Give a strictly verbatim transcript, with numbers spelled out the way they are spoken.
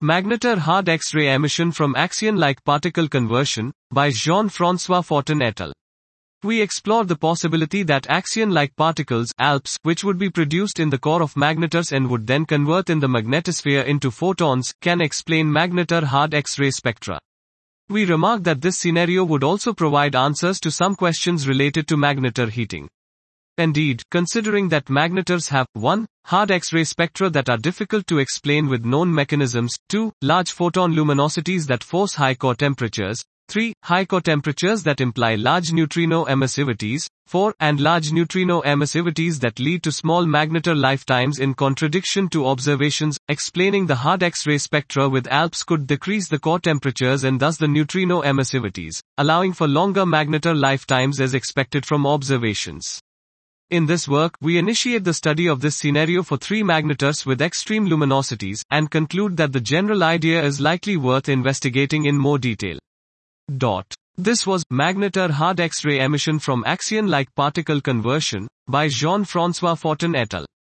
Magnetar hard X-ray emission from axion-like particle conversion, by Jean-François Fortin et al. We explore the possibility that axion-like particles, A L Ps, which would be produced in the core of magnetars and would then convert in the magnetosphere into photons, can explain magnetar hard X-ray spectra. We remark that this scenario would also provide answers to some questions related to magnetar heating. Indeed, considering that magnetars have one hard X-ray spectra that are difficult to explain with known mechanisms, two large photon luminosities that force high core temperatures, three high core temperatures that imply large neutrino emissivities, four and large neutrino emissivities that lead to small magnetar lifetimes in contradiction to observations explaining the hard X-ray spectra with A L Ps could decrease the core temperatures and thus the neutrino emissivities, allowing for longer magnetar lifetimes as expected from observations. In this work, we initiate the study of this scenario for three magnetars with extreme luminosities, and conclude that the general idea is likely worth investigating in more detail. Dot. This was Magnetar hard X-ray emission from axion-like particle conversion, by Jean-François Fortin et al.